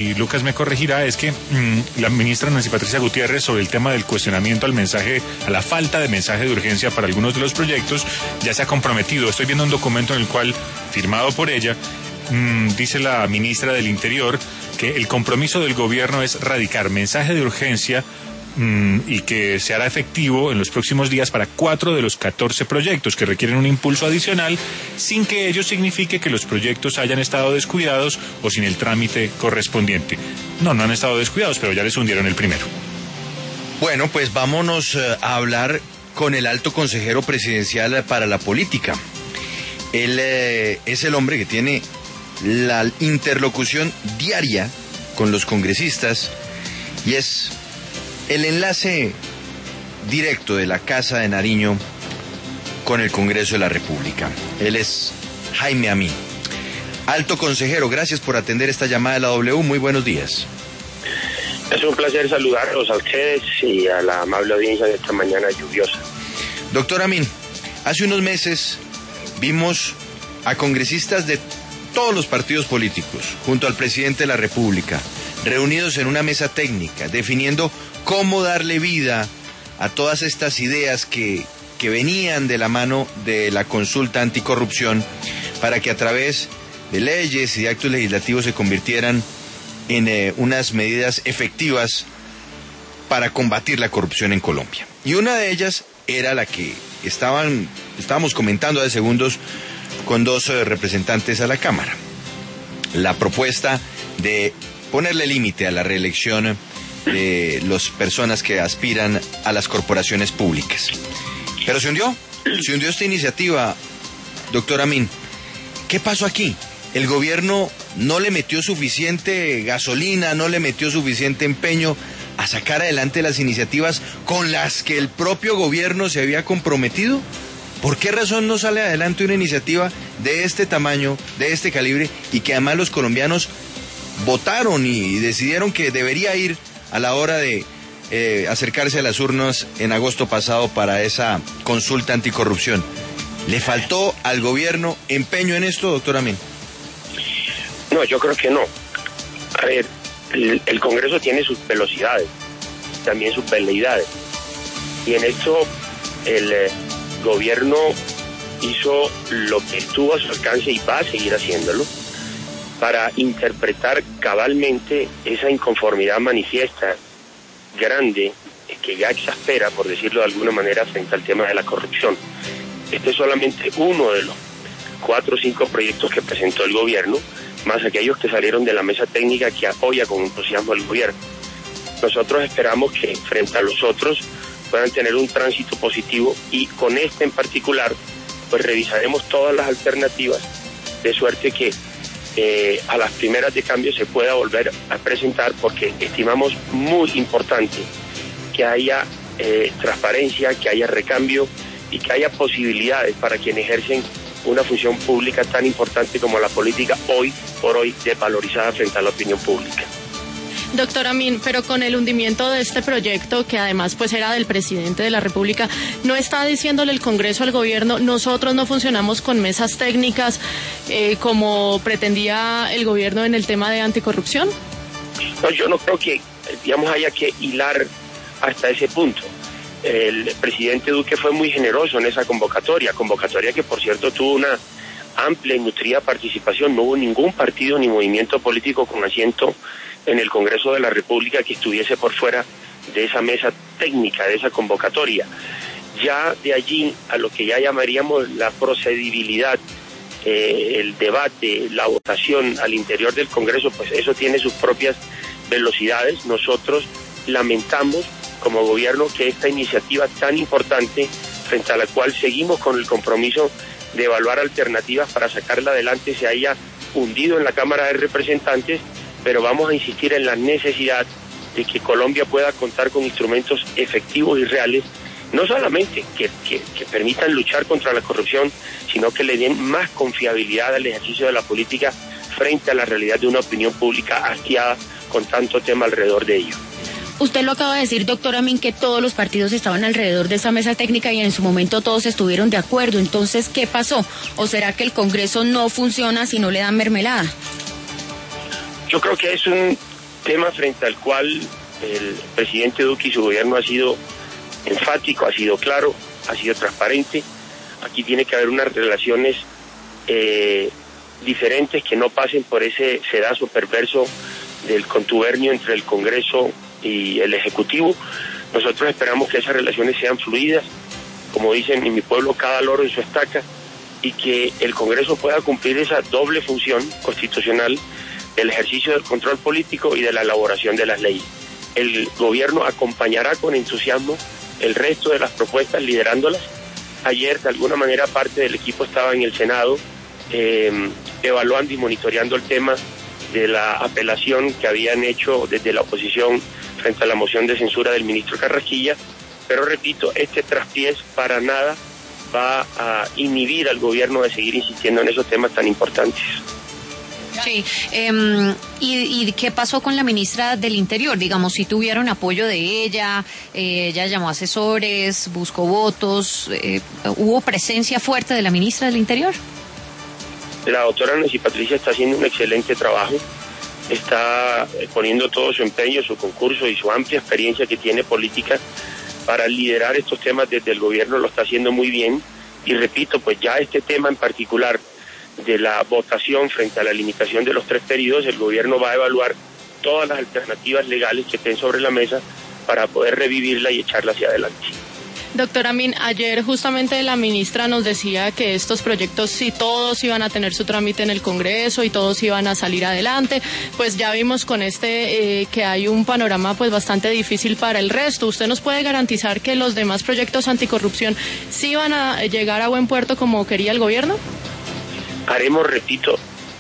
y Lucas me corregirá, es que la ministra Nancy Patricia Gutiérrez, sobre el tema del cuestionamiento al mensaje, a la falta de mensaje de urgencia para algunos de los proyectos, ya se ha comprometido. Estoy viendo un documento en el cual, firmado por ella, dice la ministra del Interior que el compromiso del gobierno es radicar mensaje de urgencia y que se hará efectivo en los próximos días para 4 de los 14 proyectos que requieren un impulso adicional, sin que ello signifique que los proyectos hayan estado descuidados o sin el trámite correspondiente. No han estado descuidados, pero ya les hundieron el primero. Bueno, pues vámonos a hablar con el alto consejero presidencial para la política. Él es el hombre que tiene la interlocución diaria con los congresistas y es el enlace directo de la Casa de Nariño con el Congreso de la República. Él es Jaime Amín. Alto consejero, gracias por atender esta llamada de la W. Muy buenos días. Es un placer saludarlos a ustedes y a la amable audiencia de esta mañana lluviosa. Doctor Amín, hace unos meses vimos a congresistas de todos los partidos políticos, junto al presidente de la República, reunidos en una mesa técnica, definiendo cómo darle vida a todas estas ideas que venían de la mano de la consulta anticorrupción para que a través de leyes y de actos legislativos se convirtieran en unas medidas efectivas para combatir la corrupción en Colombia. Y una de ellas era la que estábamos comentando hace segundos con 2 representantes a la Cámara. La propuesta de ponerle límite a la reelección de las personas que aspiran a las corporaciones públicas. Pero se hundió esta iniciativa, doctor Amín. ¿Qué pasó aquí? El gobierno no le metió suficiente gasolina, no le metió suficiente empeño a sacar adelante las iniciativas con las que el propio gobierno se había comprometido. ¿Por qué razón no sale adelante una iniciativa de este tamaño, de este calibre, y que además los colombianos votaron y decidieron que debería ir a la hora de acercarse a las urnas en agosto pasado para esa consulta anticorrupción? ¿Le faltó al gobierno empeño en esto, doctor Amín? No, yo creo que no. A ver, el Congreso tiene sus velocidades, también sus veleidades. Y en esto el gobierno hizo lo que estuvo a su alcance y va a seguir haciéndolo para interpretar cabalmente esa inconformidad manifiesta, grande, que ya exaspera, por decirlo de alguna manera, frente al tema de la corrupción. Este es solamente uno de los 4 o 5 proyectos que presentó el gobierno, más aquellos que salieron de la mesa técnica que apoya con entusiasmo al gobierno. Nosotros esperamos que frente a los otros puedan tener un tránsito positivo y con este en particular pues revisaremos todas las alternativas de suerte que a las primeras de cambio se pueda volver a presentar, porque estimamos muy importante que haya transparencia, que haya recambio y que haya posibilidades para quienes ejercen una función pública tan importante como la política hoy por hoy desvalorizada frente a la opinión pública. Doctor Amín, pero con el hundimiento de este proyecto, que además pues era del presidente de la República, ¿no está diciéndole el Congreso al gobierno, nosotros no funcionamos con mesas técnicas como pretendía el gobierno en el tema de anticorrupción? No, yo no creo que, digamos, haya que hilar hasta ese punto. El presidente Duque fue muy generoso en esa convocatoria que por cierto tuvo una amplia y nutrida participación. No hubo ningún partido ni movimiento político con asiento en el Congreso de la República que estuviese por fuera de esa mesa técnica, de esa convocatoria. Ya de allí a lo que ya llamaríamos la procedibilidad, el debate, la votación al interior del Congreso, pues eso tiene sus propias velocidades. Nosotros lamentamos como gobierno que esta iniciativa tan importante, frente a la cual seguimos con el compromiso de evaluar alternativas para sacarla adelante, se haya hundido en la Cámara de Representantes, pero vamos a insistir en la necesidad de que Colombia pueda contar con instrumentos efectivos y reales, no solamente que permitan luchar contra la corrupción, sino que le den más confiabilidad al ejercicio de la política frente a la realidad de una opinión pública hastiada con tanto tema alrededor de ello. Usted lo acaba de decir, doctor Amín, que todos los partidos estaban alrededor de esa mesa técnica y en su momento todos estuvieron de acuerdo. Entonces, ¿qué pasó? ¿O será que el Congreso no funciona si no le dan mermelada? Yo creo que es un tema frente al cual el presidente Duque y su gobierno ha sido enfático, ha sido claro, ha sido transparente. Aquí tiene que haber unas relaciones diferentes que no pasen por ese sedazo perverso del contubernio entre el Congreso y el Ejecutivo. Nosotros esperamos que esas relaciones sean fluidas, como dicen en mi pueblo, cada loro en su estaca, y que el Congreso pueda cumplir esa doble función constitucional del ejercicio del control político y de la elaboración de las leyes. El gobierno acompañará con entusiasmo el resto de las propuestas, liderándolas. Ayer, de alguna manera, parte del equipo estaba en el Senado evaluando y monitoreando el tema de la apelación que habían hecho desde la oposición frente a la moción de censura del ministro Carrasquilla, pero repito, este traspiés para nada va a inhibir al gobierno de seguir insistiendo en esos temas tan importantes. Sí, ¿y qué pasó con la ministra del Interior? Digamos, si tuvieron apoyo de ella llamó asesores, buscó votos, ¿hubo presencia fuerte de la ministra del Interior? La doctora Nancy Patricia está haciendo un excelente trabajo, está poniendo todo su empeño, su concurso y su amplia experiencia que tiene política para liderar estos temas desde el gobierno, lo está haciendo muy bien. Y repito, pues ya este tema en particular de la votación frente a la limitación de los 3 periodos, el gobierno va a evaluar todas las alternativas legales que estén sobre la mesa para poder revivirla y echarla hacia adelante. Doctor Amin, ayer justamente la ministra nos decía que estos proyectos sí todos iban a tener su trámite en el Congreso y todos iban a salir adelante. Pues ya vimos con que hay un panorama pues bastante difícil para el resto. ¿Usted nos puede garantizar que los demás proyectos anticorrupción sí van a llegar a buen puerto como quería el gobierno? Haremos, repito,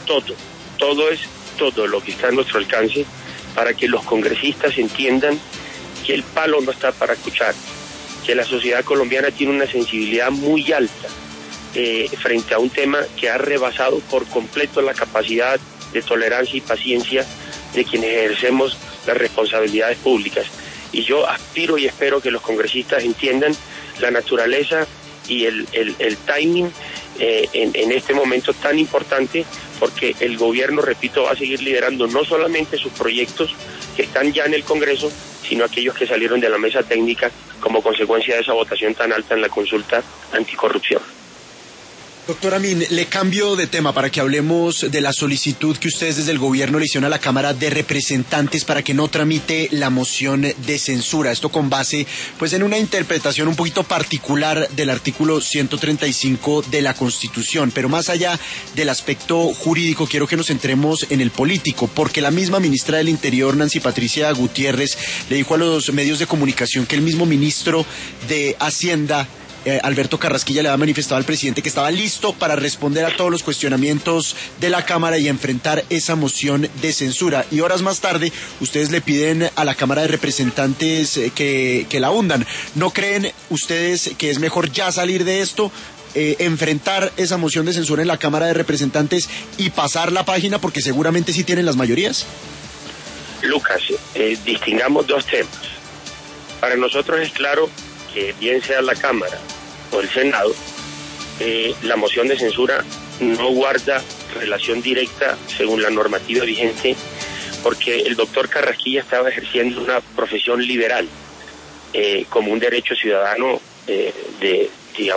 todo lo que está a nuestro alcance para que los congresistas entiendan que el palo no está para escuchar, que la sociedad colombiana tiene una sensibilidad muy alta frente a un tema que ha rebasado por completo la capacidad de tolerancia y paciencia de quienes ejercemos las responsabilidades públicas. Y yo aspiro y espero que los congresistas entiendan la naturaleza y el timing en este momento tan importante, porque el gobierno, repito, va a seguir liderando no solamente sus proyectos que están ya en el Congreso, sino aquellos que salieron de la mesa técnica como consecuencia de esa votación tan alta en la consulta anticorrupción. Doctor Amin, le cambio de tema para que hablemos de la solicitud que ustedes desde el gobierno le hicieron a la Cámara de Representantes para que no tramite la moción de censura. Esto con base pues en una interpretación un poquito particular del artículo 135 de la Constitución. Pero más allá del aspecto jurídico, quiero que nos centremos en el político, porque la misma ministra del Interior, Nancy Patricia Gutiérrez, le dijo a los medios de comunicación que el mismo ministro de Hacienda, Alberto Carrasquilla, le había manifestado al presidente que estaba listo para responder a todos los cuestionamientos de la Cámara y enfrentar esa moción de censura. Y horas más tarde, ustedes le piden a la Cámara de Representantes que la hundan. ¿No creen ustedes que es mejor ya salir de esto, enfrentar esa moción de censura en la Cámara de Representantes y pasar la página, porque seguramente sí tienen las mayorías? Lucas, distingamos dos temas. Para nosotros es claro que bien sea la Cámara o el Senado, la moción de censura no guarda relación directa según la normativa vigente, porque el doctor Carrasquilla estaba ejerciendo una profesión liberal como un derecho ciudadano de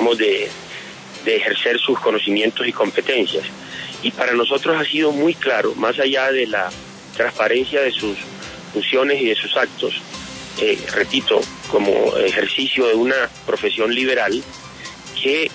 ejercer sus conocimientos y competencias. Y para nosotros ha sido muy claro, más allá de la transparencia de sus funciones y de sus actos, repito, como ejercicio de una profesión liberal, que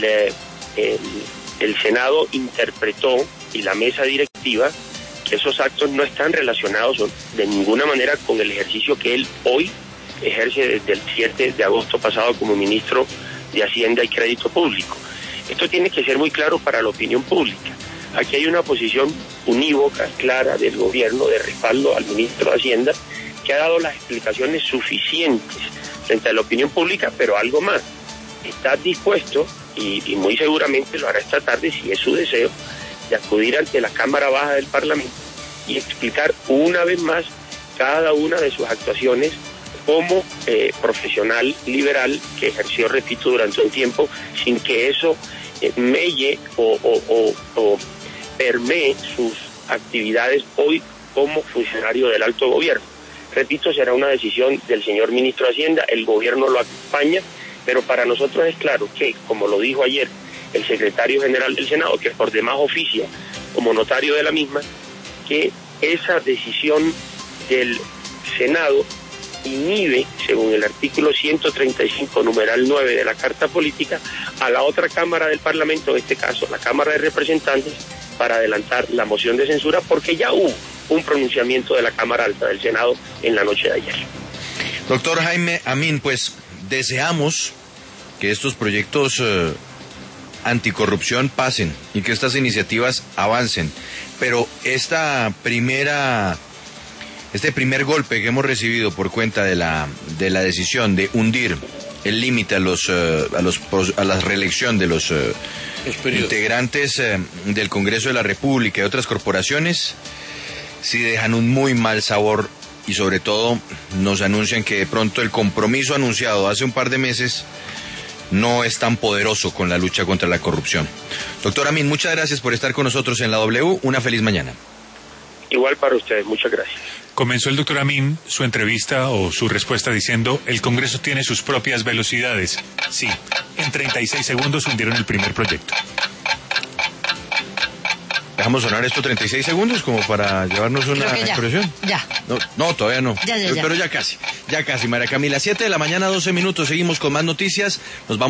el Senado interpretó y la mesa directiva que esos actos no están relacionados de ninguna manera con el ejercicio que él hoy ejerce desde el 7 de agosto pasado como ministro de Hacienda y Crédito Público. Esto tiene que ser muy claro para la opinión pública. Aquí hay una posición unívoca, clara del gobierno de respaldo al ministro de Hacienda, que ha dado las explicaciones suficientes frente a la opinión pública, pero algo más. Está dispuesto, y muy seguramente lo hará esta tarde, si es su deseo, de acudir ante la Cámara Baja del Parlamento y explicar una vez más cada una de sus actuaciones como profesional liberal que ejerció, repito, durante un tiempo, sin que eso melle o permee sus actividades hoy como funcionario del alto gobierno. Repito, será una decisión del señor ministro de Hacienda, el gobierno lo acompaña, pero para nosotros es claro que, como lo dijo ayer el secretario general del Senado, que por demás oficia como notario de la misma, que esa decisión del Senado inhibe, según el artículo 135, numeral 9 de la Carta Política, a la otra Cámara del Parlamento, en este caso la Cámara de Representantes, para adelantar la moción de censura, porque ya hubo un pronunciamiento de la Cámara Alta del Senado en la noche de ayer. Doctor Jaime Amin, pues deseamos que estos proyectos anticorrupción pasen y que estas iniciativas avancen, pero este primer golpe que hemos recibido por cuenta de la decisión de hundir el límite a la reelección de los integrantes del Congreso de la República y otras corporaciones, sí dejan un muy mal sabor, y sobre todo nos anuncian que de pronto el compromiso anunciado hace un par de meses no es tan poderoso con la lucha contra la corrupción. Doctor Amin, muchas gracias por estar con nosotros en la W. Una feliz mañana. Igual para ustedes, muchas gracias. Comenzó el doctor Amin su entrevista o su respuesta diciendo: el Congreso tiene sus propias velocidades. Sí, en 36 segundos hundieron el primer proyecto. ¿Dejamos sonar esto 36 segundos como para llevarnos una expresión? Ya. No, todavía no. Ya. Pero ya casi. María Camila, 7 de la mañana, 12 minutos. Seguimos con más noticias. Nos vamos.